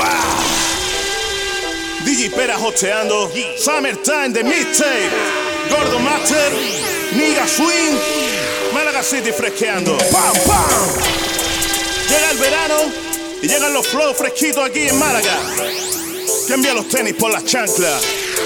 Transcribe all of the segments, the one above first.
DJ Pera hosteando, Summertime de Mixtape, Gordo Master, Niga Swing, Málaga City fresqueando. ¡Pam, pam! Llega el verano y llegan los flows fresquitos aquí en Málaga. Que envía los tenis por las chanclas.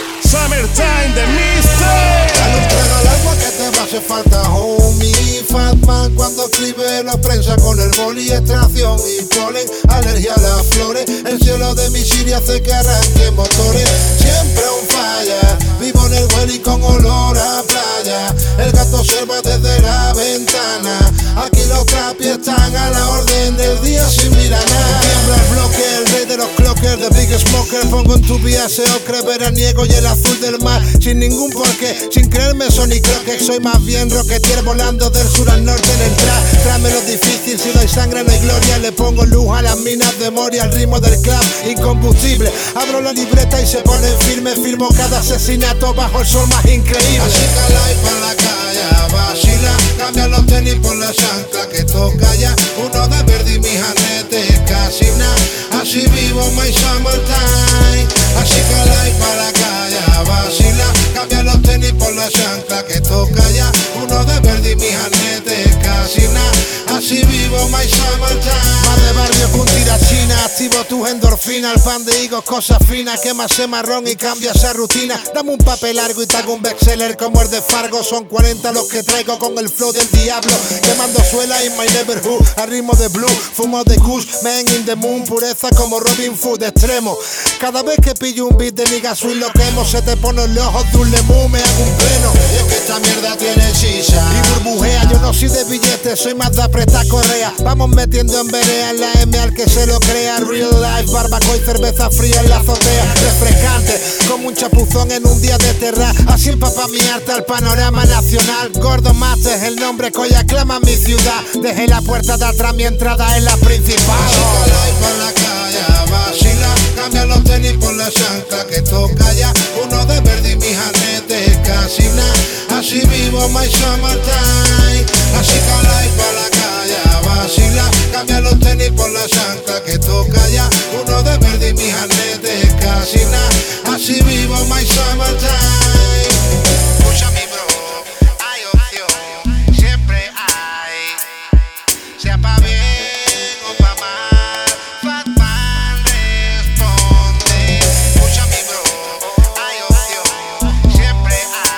Summertime de Mixtape. Dale un trago al agua que te va a hacer falta, homie. Fatman cuando escribe la prensa con el boli, extracción y polen, alergia a las flores. El cielo de mi Siri hace que arranque motores. Siempre un falla, vivo en el Welly con olor a playa. El gato observa desde la ventana. Aquí los trapis están a la orden del día sin mirar nada. Tiembla el bloque, el rey de los clockers, the big smoker. Pongo en tu vía ese ocre veraniego y el azul del mar. Sin ningún porqué, sin creerme Sonic Croque. Soy más bien rocketeer volando del sur al norte en el trap. Tráeme lo difícil, si no hay sangre no hay gloria. Le pongo luz a las minas de Moria al ritmo del club incombustible. Abro la libreta y se ponen firme. Firmo cada asesinato bajo el sol más increíble. Así cala y pa' la calle, vacila. Cambia los tenis por la chancla que toca ya. Uno de verde y mi janete casi nada. Así vivo my summertime. Así cala y pa' la calle, vacila. Cambia los tenis por la chancla que toca ya. Uno de verde y mi janete casi nada. Así vivo my summertime. Más de barrio con tirachina. Activo tus endorfinas. El pan de higos, cosas finas. Quema ese marrón y cambia esa rutina. Dame un papel largo y te hago un bestseller como el de Fargo. Son 40 los que traigo con el flow del diablo. Quemando suela in my neighborhood. Al ritmo de blue, fumo de kush. Man in the moon, pureza como Robin Hood extremo. Cada vez que pillo un beat de Niga Swing lo quemo. Se te ponen los ojos de un lemú, me hago un pleno. Y es que esta mierda tiene shisha y burbujea. Yo no soy de billetes, soy más de apretar correa. Vamos metiendo en verea en la M al que se lo crea. Real life, barbacoa y cerveza fría en la azotea. Refrescante, como un chapuzón en un día de terra. Así empapa mi arte al panorama nacional. Gordo Master es el nombre que hoy aclama mi ciudad. Dejé la puerta de atrás, mi entrada es la principal. Así cala y pa' la calle, vacila. Cambia los tenis por la chancla que toca ya. Uno de verde y mi janete casi nada. Así vivo my summertime. Así cala y pa' la calle, vacila. Cambia los tenis por la chancla que toca ya. Uno de verde y mi janete casi nada. Así vivo my summertime. Escucha mi bro, hay opción, siempre hay. Sea pa' bien o pa' mal, Fatman responde. Escucha mi bro, hay opción, siempre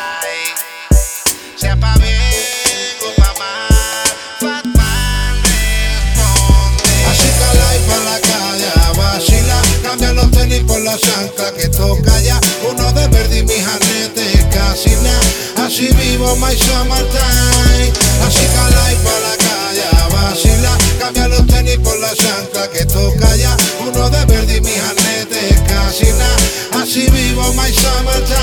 hay. Sea pa' bien o pa' mal, Fatman responde. Así cala y pa' la calle, vacila. Cambia los tenis por la chancla que toca ya. Uno de verde y mi janete casi nada. Así vivo my summertime. Así cala y pa' la calle, vacila. Cambia los tenis por la chancla que toca ya. Uno de verde y mi janete casi nada. Así vivo my summertime.